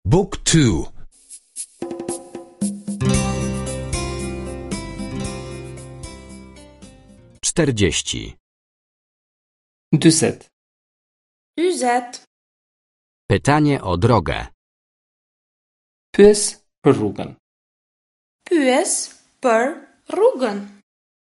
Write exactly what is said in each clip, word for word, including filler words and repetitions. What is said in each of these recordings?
Book two. Czterdzieści. Dyset. Dyset. Pytanie o drogę. Pyes për rrugën. Pyes për rrugën.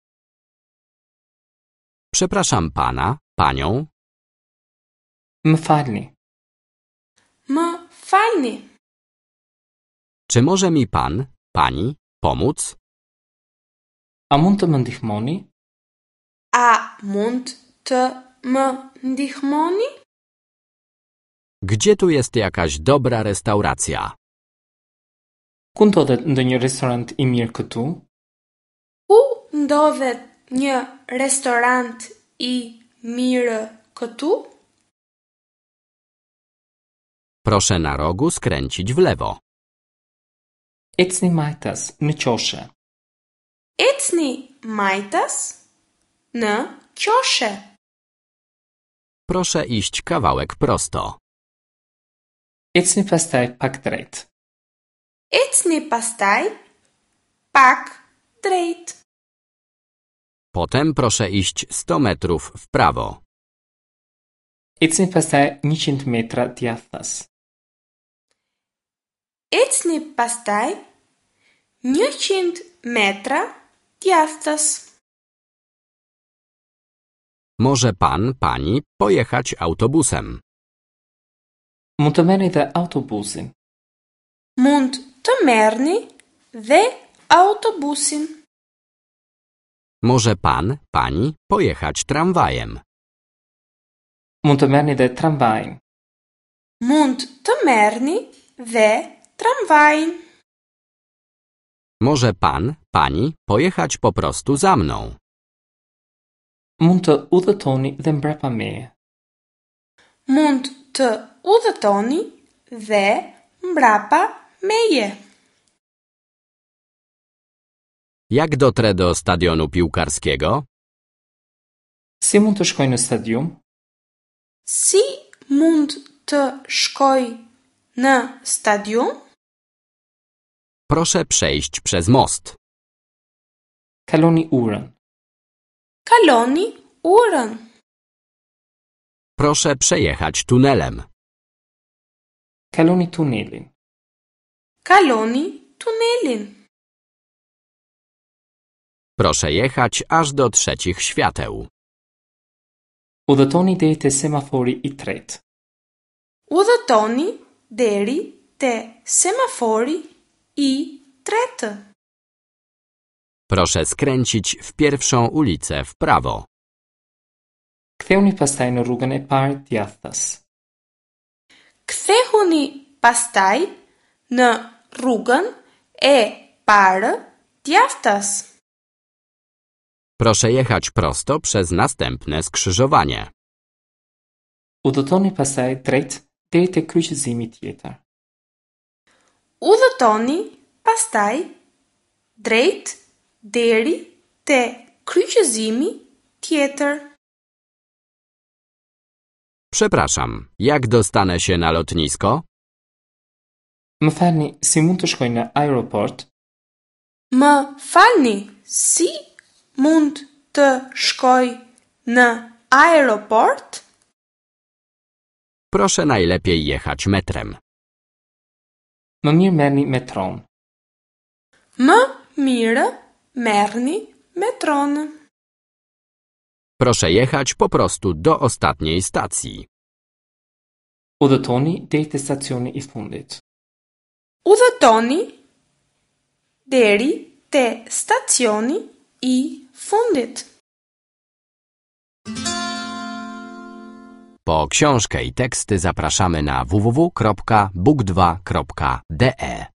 Przepraszam pana, panią. Më falni. Më falni. Czy może mi pan, pani, pomóc? A mund të më ndihmoni? A mund të më ndihmoni? Gdzie tu jest jakaś dobra restauracja? Ku ndodhet ndonjë restorant i mirë këtu? Ku ndodhet një restorant i mirë këtu? Proszę na rogu skręcić w lewo. Ecni majtas në qoshe. Ecni majtas në qoshe. Proszę iść kawałek prosto. Ecni pastaj pak drejt. Ecni pastaj pak drejt. Potem proszę iść sto metrów w prawo. Ecni pastaj njëqind metra djathtas. Ecni pastaj njëqind metra djathtas. Może pan, pani pojechać autobusem. Mund të merrni dhe autobusin. Mund të merrni dhe autobusin. Może pan, pani pojechać tramwajem. Mund të merrni dhe tramvajin. Mund të merrni dhe tramvajin. Może pan, pani pojechać po prostu za mną. Mund të udhëtoni dhe mbrapa meje. Mund të udhëtoni dhe mbrapa meje. Jak dotrę do stadionu piłkarskiego? Si mund të shkoj në stadium? Si mund të shkoj në stadium? Proszę przejść przez most. Kaloni urën. Kaloni urën. Proszę przejechać tunelem. Kaloni tunelin. Kaloni tunelin. Proszę jechać aż do trzecich świateł. Udhëtoni deri te semafori i tretë. Udhëtoni deri te semafori i tretë. Proszę skręcić w pierwszą ulicę w prawo. Ktheuni pastaj në rrugën e parë djathtas. Kthehuni pastaj në rrugën e parë djathtas. Proszę jechać prosto przez następne skrzyżowanie. Udhëtoni pastaj drejt deri te kryqëzimi tjetër. Udhëtoni pastaj drejt deri te kryqëzimi tjetër. Przepraszam, jak dostanę się na lotnisko? Më falni, si mund të shkoj në aeroport? Më falni, si mund të shkoj në aeroport? Proszę najlepiej jechać metrem. Më mirë merrni metron. Më mirë merrni metron. Proszę jechać po prostu do ostatniej stacji. Udhëtoni deri te stacioni i fundit. Udhëtoni deri te stacioni i fundit. Po książkę i teksty zapraszamy na w w w kropka book dwa kropka d e.